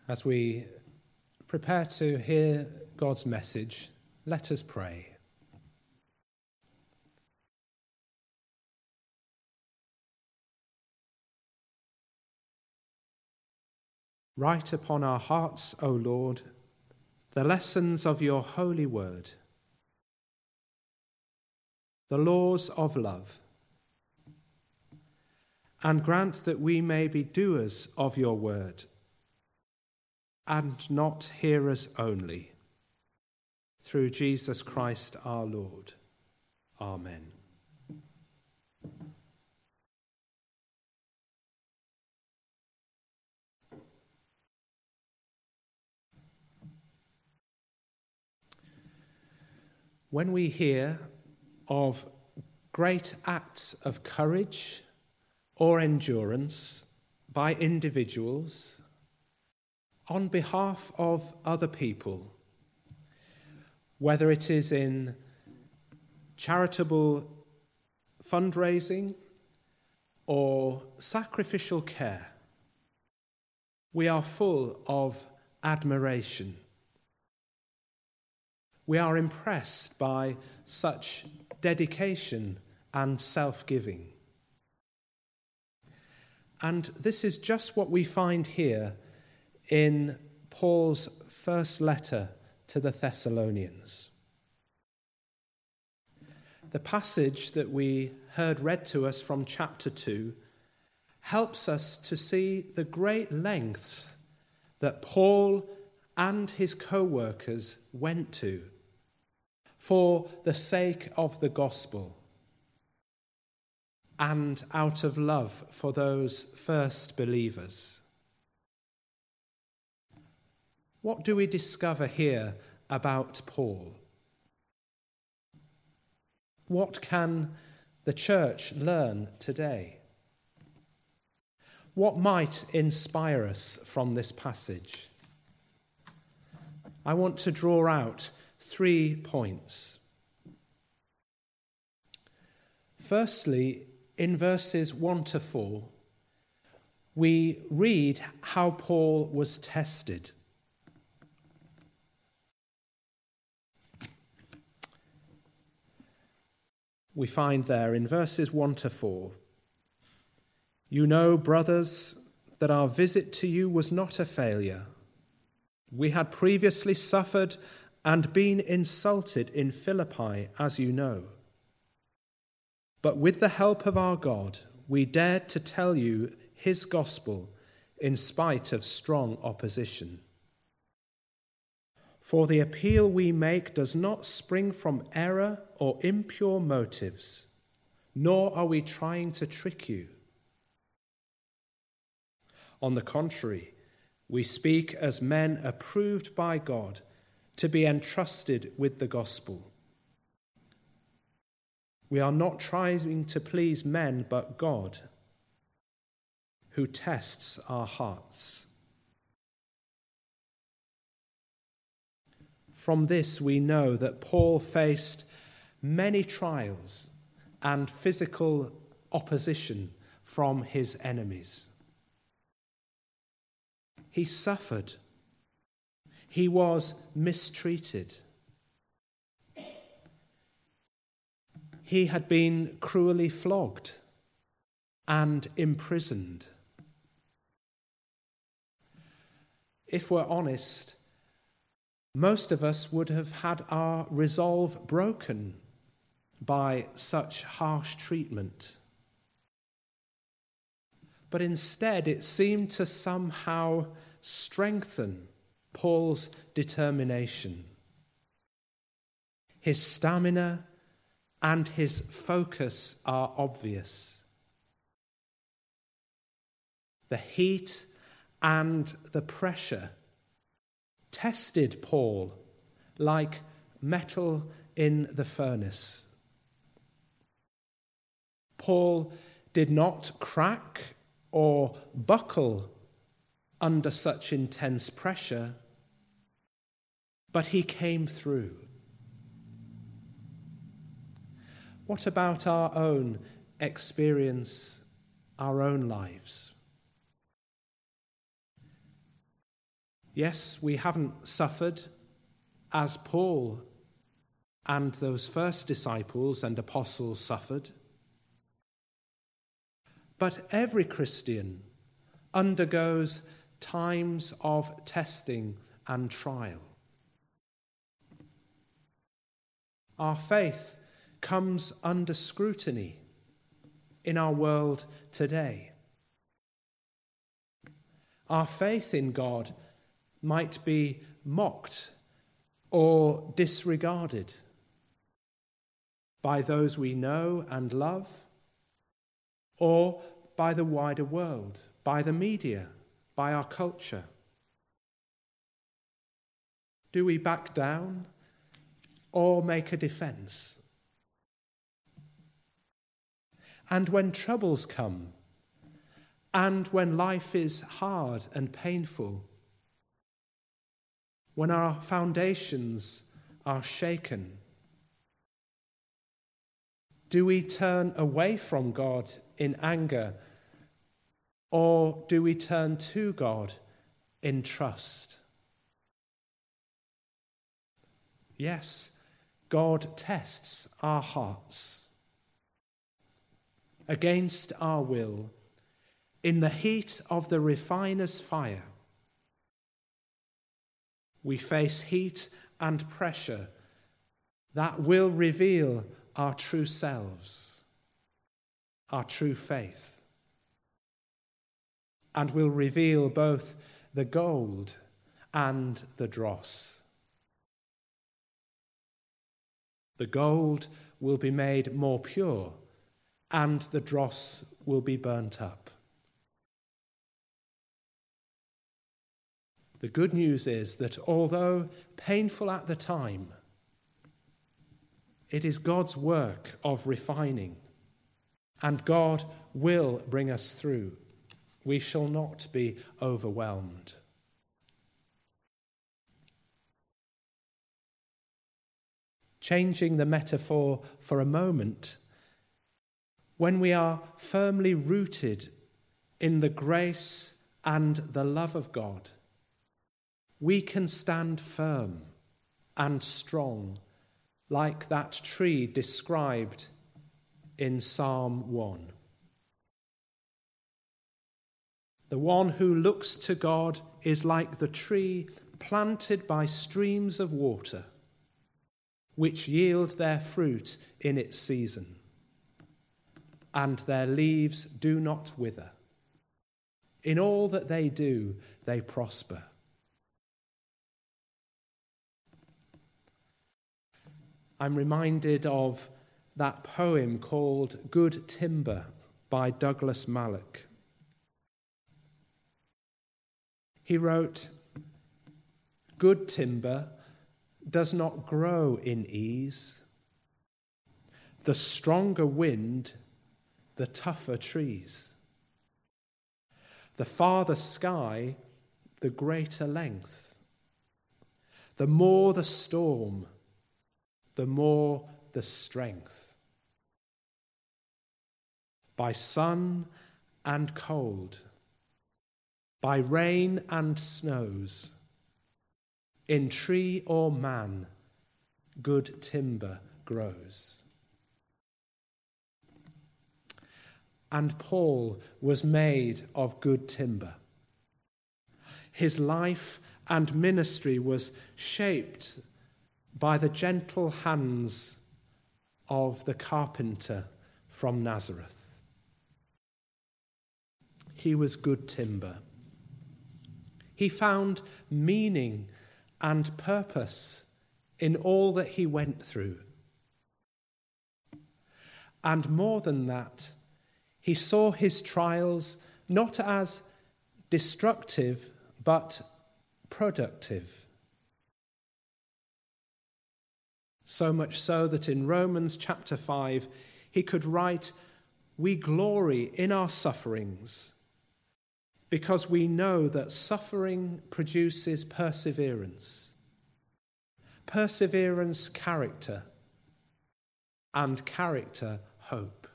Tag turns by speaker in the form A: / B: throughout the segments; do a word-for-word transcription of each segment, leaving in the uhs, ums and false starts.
A: As we prepare to hear God's message, let us pray. Write upon our hearts, O Lord, the lessons of your holy word, the laws of love, and grant that we may be doers of your word, and not hearers only. Through Jesus Christ our Lord. Amen. When we hear of great acts of courage or endurance by individuals on behalf of other people, whether it is in charitable fundraising or sacrificial care, we are full of admiration. We are impressed by such dedication and self-giving. And this is just what we find here in Paul's first letter to the Thessalonians. The passage that we heard read to us from chapter two helps us to see the great lengths that Paul and his co-workers went to for the sake of the gospel and out of love for those first believers. What do we discover here about Paul? What can the church learn today? What might inspire us from this passage? I want to draw out three points. Firstly, in verses one to four, we read how Paul was tested. We find there in verses one to four, "You know, brothers, that our visit to you was not a failure. We had previously suffered and been insulted in Philippi, as you know. But with the help of our God, we dared to tell you his gospel in spite of strong opposition. For the appeal we make does not spring from error or impure motives, nor are we trying to trick you. On the contrary, we speak as men approved by God to be entrusted with the gospel. We are not trying to please men, but God, who tests our hearts." From this we know that Paul faced many trials and physical opposition from his enemies. He suffered. He was mistreated. He had been cruelly flogged and imprisoned. If we're honest, most of us would have had our resolve broken by such harsh treatment. But instead, it seemed to somehow strengthen Paul's determination. His stamina and his focus are obvious. The heat and the pressure tested Paul like metal in the furnace. Paul did not crack or buckle under such intense pressure, but he came through. What about our own experience, our own lives? Yes, we haven't suffered as Paul and those first disciples and apostles suffered. But every Christian undergoes times of testing and trial. Our faith comes under scrutiny in our world today. Our faith in God might be mocked or disregarded by those we know and love, or by the wider world, by the media, by our culture. Do we back down or make a defense? And when troubles come, and when life is hard and painful, when our foundations are shaken, do we turn away from God in anger, or do we turn to God in trust? Yes, God tests our hearts. Against our will, in the heat of the refiner's fire, we face heat and pressure that will reveal our true selves, our true faith, and will reveal both the gold and the dross. The gold will be made more pure, and the dross will be burnt up. The good news is that although painful at the time, it is God's work of refining, and God will bring us through. We shall not be overwhelmed. Changing the metaphor for a moment, when we are firmly rooted in the grace and the love of God, we can stand firm and strong like that tree described in Psalm one. The one who looks to God is like the tree planted by streams of water, which yield their fruit in its season, and their leaves do not wither. In all that they do, they prosper. I'm reminded of that poem called Good Timber by Douglas Mallock. He wrote, "Good timber does not grow in ease. The stronger wind, the tougher trees. The farther sky, the greater length. The more the storm, the more the strength. By sun and cold, by rain and snows, in tree or man, good timber grows." And Paul was made of good timber. His life and ministry was shaped by the gentle hands of the carpenter from Nazareth. He was good timber. He found meaning and purpose in all that he went through. And more than that, he saw his trials not as destructive, but productive. So much so that in Romans chapter five, he could write, "We glory in our sufferings, because we know that suffering produces perseverance, perseverance, character, and character, hope."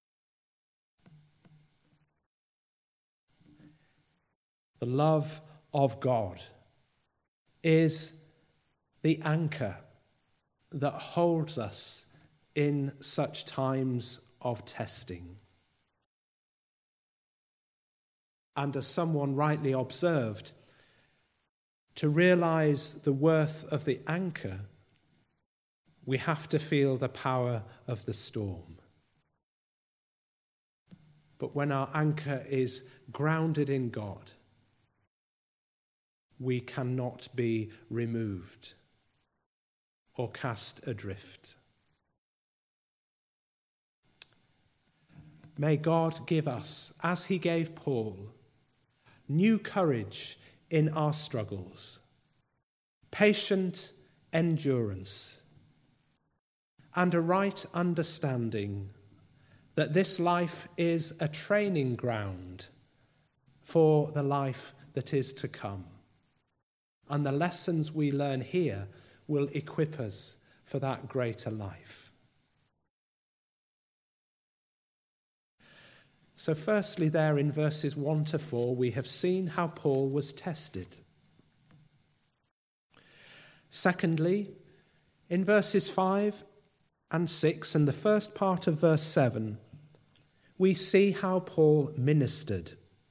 A: The love of God is the anchor that holds us in such times of testing. And as someone rightly observed, to realize the worth of the anchor, we have to feel the power of the storm. But when our anchor is grounded in God, we cannot be removed or cast adrift. May God give us, as he gave Paul, new courage in our struggles, patient endurance, and a right understanding that this life is a training ground for the life that is to come. And the lessons we learn here will equip us for that greater life. So firstly, there in verses one to four, we have seen how Paul was tested. Secondly, in verses five and six and the first part of verse seven, we see how Paul ministered.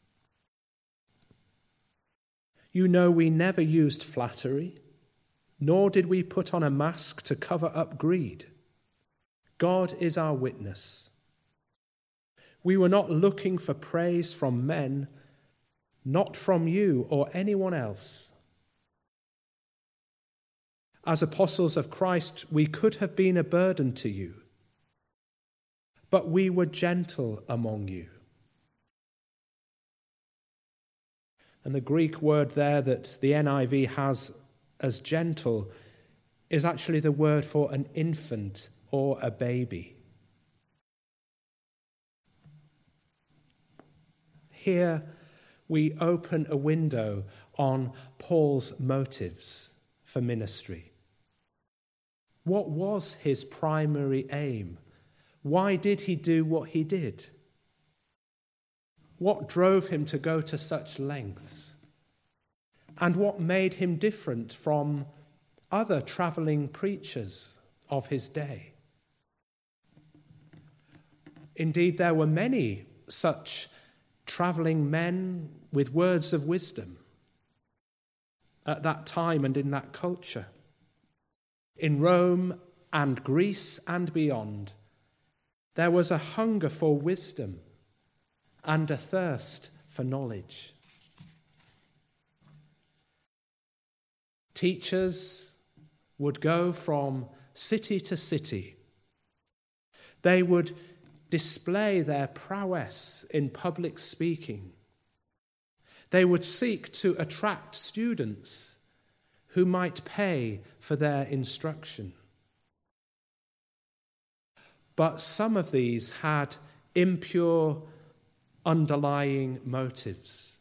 A: You know, we never used flattery, nor did we put on a mask to cover up greed. God is our witness. We were not looking for praise from men, not from you or anyone else. As apostles of Christ, we could have been a burden to you, but we were gentle among you. And the Greek word there that the N I V has as gentle is actually the word for an infant or a baby. Here we open a window on Paul's motives for ministry. What was his primary aim? Why did he do what he did? What drove him to go to such lengths? And what made him different from other travelling preachers of his day? Indeed, there were many such travelling men with words of wisdom at that time and in that culture. In Rome and Greece and beyond, there was a hunger for wisdom and a thirst for knowledge. Teachers would go from city to city. They would display their prowess in public speaking. They would seek to attract students who might pay for their instruction. But some of these had impure underlying motives.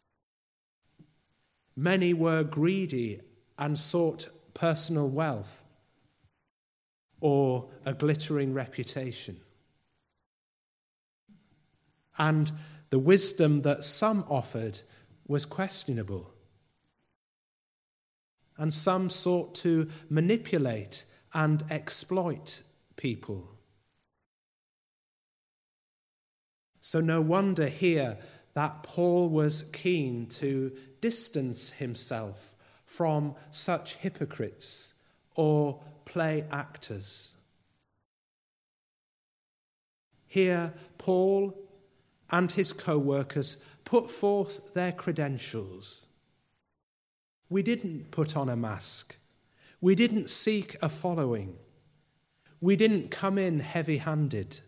A: Many were greedy and sought personal wealth or a glittering reputation. And the wisdom that some offered was questionable. And some sought to manipulate and exploit people. So no wonder here that Paul was keen to distance himself from such hypocrites or play actors. Here, Paul and his co-workers put forth their credentials. We didn't put on a mask. We didn't seek a following. We didn't come in heavy-handed.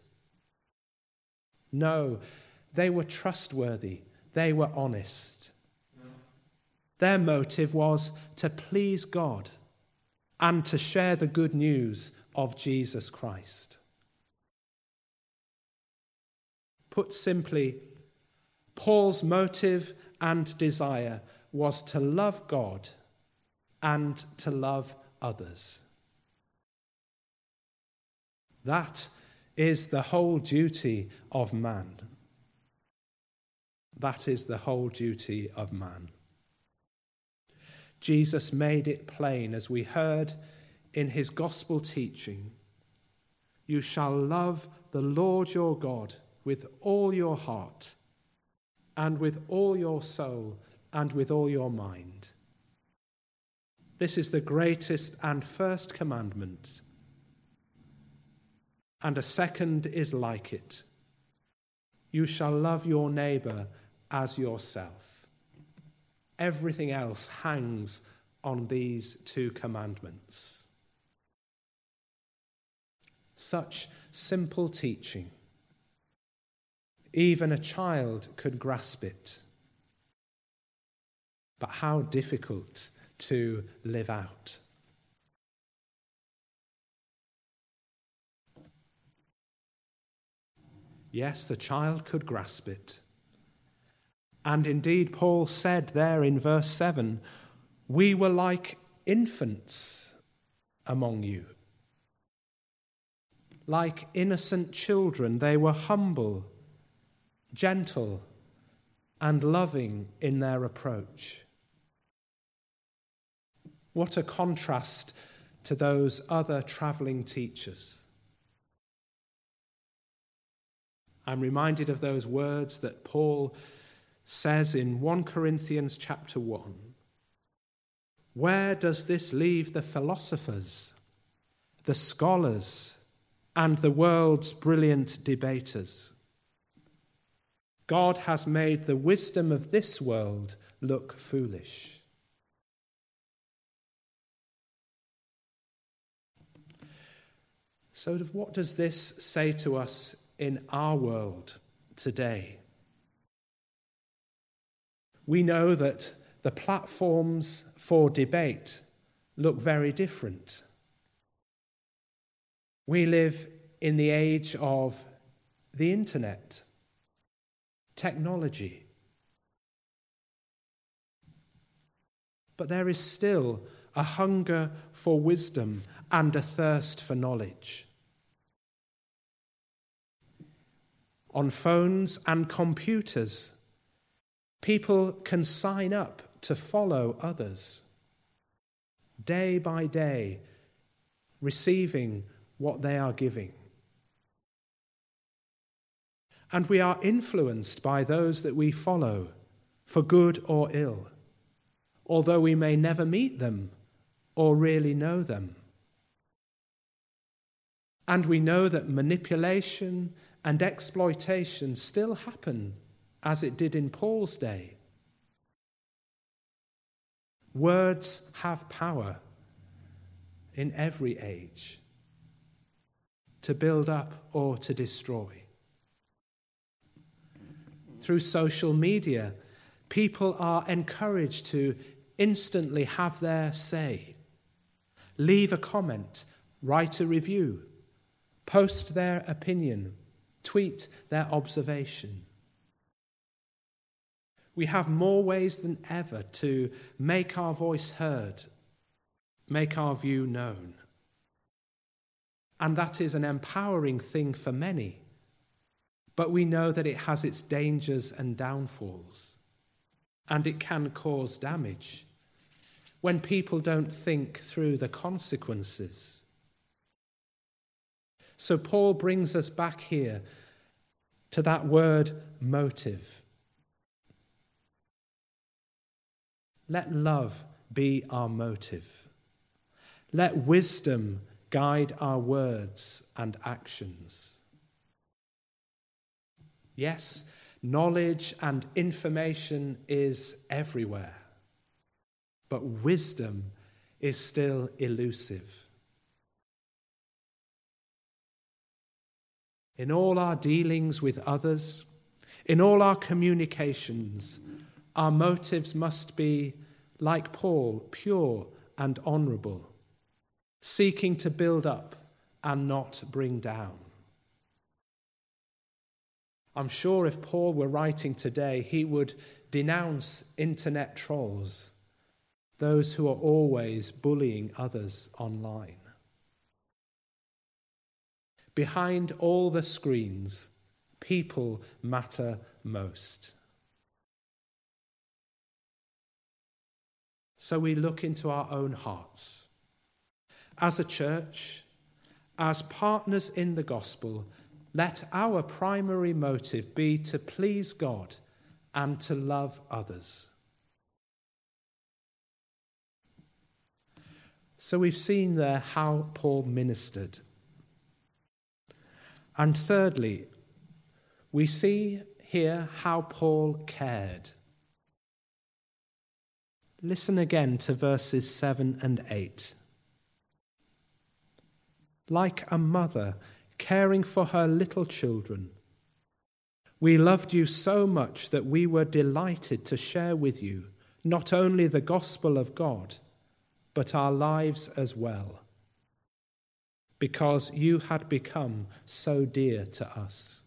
A: No, they were trustworthy. They were honest. Their motive was to please God and to share the good news of Jesus Christ. Put simply, Paul's motive and desire was to love God and to love others. That is the whole duty of man. That is the whole duty of man. Jesus made it plain, as we heard in his gospel teaching. You shall love the Lord your God with all your heart and with all your soul and with all your mind. This is the greatest and first commandment. And a second is like it. You shall love your neighbour as yourself. Everything else hangs on these two commandments. Such simple teaching. Even a child could grasp it. But how difficult to live out. Yes, the child could grasp it. And indeed, Paul said there in verse seven, we were like infants among you. Like innocent children, they were humble, gentle, and loving in their approach. What a contrast to those other travelling teachers. I'm reminded of those words that Paul says in First Corinthians chapter one. Where does this leave the philosophers, the scholars, and the world's brilliant debaters? God has made the wisdom of this world look foolish. So what does this say to us in our world today? We know that the platforms for debate look very different. We live in the age of the internet, technology. But there is still a hunger for wisdom and a thirst for knowledge. On phones and computers, people can sign up to follow others, day by day, receiving what they are giving. And we are influenced by those that we follow, for good or ill, although we may never meet them or really know them. And we know that manipulation and exploitation still happen as it did in Paul's day. Words have power in every age to build up or to destroy. Through social media, people are encouraged to instantly have their say, leave a comment, write a review, post their opinion, tweet their observation. We have more ways than ever to make our voice heard, make our view known. And that is an empowering thing for many. But we know that it has its dangers and downfalls, and it can cause damage when people don't think through the consequences. So Paul brings us back here to that word motive. Let love be our motive. Let wisdom guide our words and actions. Yes, knowledge and information is everywhere, but wisdom is still elusive. In all our dealings with others, in all our communications, our motives must be, like Paul, pure and honourable, seeking to build up and not bring down. I'm sure if Paul were writing today, he would denounce internet trolls, those who are always bullying others online. Behind all the screens, people matter most. So we look into our own hearts. As a church, as partners in the gospel, let our primary motive be to please God and to love others. So we've seen there how Paul ministered. And thirdly, we see here how Paul cared. Listen again to verses seven and eight. Like a mother caring for her little children, we loved you so much that we were delighted to share with you not only the gospel of God, but our lives as well, because you had become so dear to us.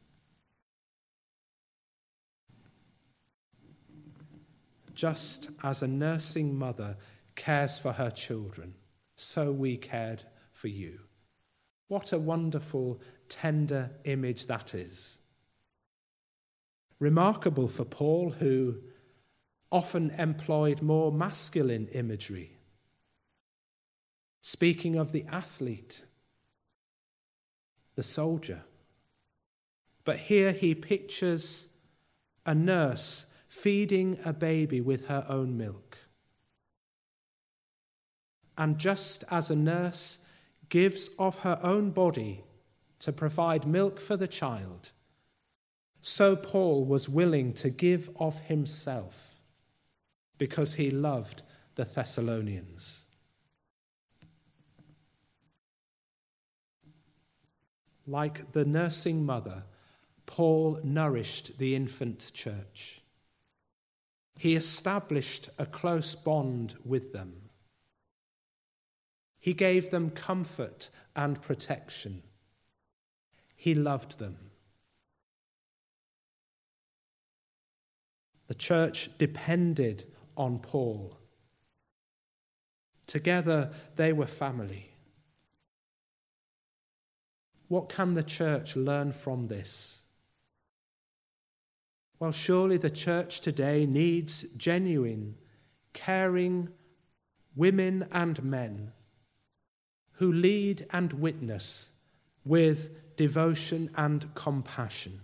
A: Just as a nursing mother cares for her children, so we cared for you. What a wonderful, tender image that is. Remarkable for Paul, who often employed more masculine imagery, speaking of the athlete, the soldier. But here he pictures a nurse feeding a baby with her own milk. And just as a nurse gives of her own body to provide milk for the child, so Paul was willing to give of himself because he loved the Thessalonians. Like the nursing mother, Paul nourished the infant church. He established a close bond with them. He gave them comfort and protection. He loved them. The church depended on Paul. Together they were family. What can the church learn from this? Well, surely the church today needs genuine, caring women and men who lead and witness with devotion and compassion.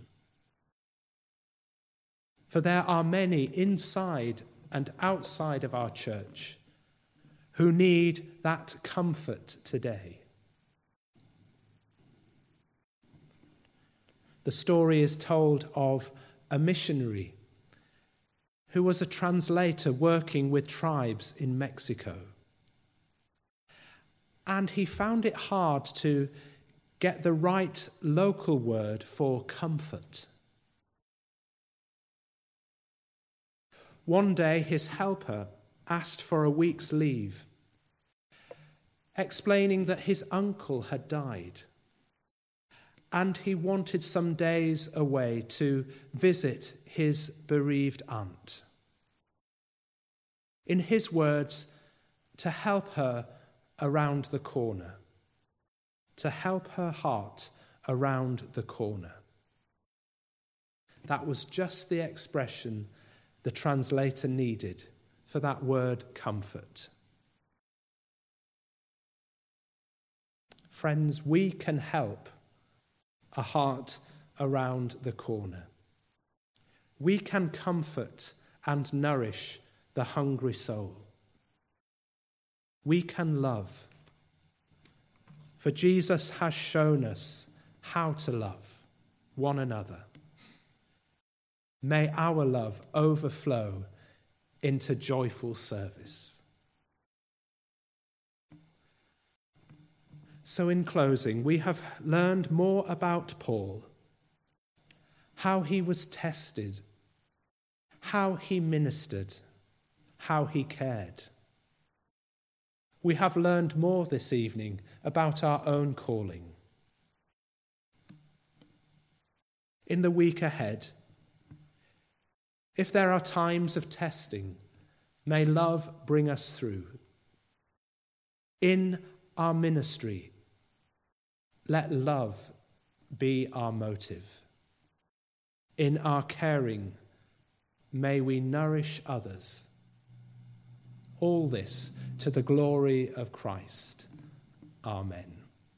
A: For there are many inside and outside of our church who need that comfort today. The story is told of a missionary who was a translator working with tribes in Mexico. And he found it hard to get the right local word for comfort. One day his helper asked for a week's leave, explaining that his uncle had died, and he wanted some days away to visit his bereaved aunt. In his words, to help her around the corner, to help her heart around the corner. That was just the expression the translator needed for that word comfort. Friends, we can help a heart around the corner. We can comfort and nourish the hungry soul. We can love, for Jesus has shown us how to love one another. May our love overflow into joyful service. So in closing, we have learned more about Paul, how he was tested, how he ministered, how he cared. We have learned more this evening about our own calling. In the week ahead, if there are times of testing, may love bring us through. In our ministry, let love be our motive. In our caring, may we nourish others. All this to the glory of Christ. Amen.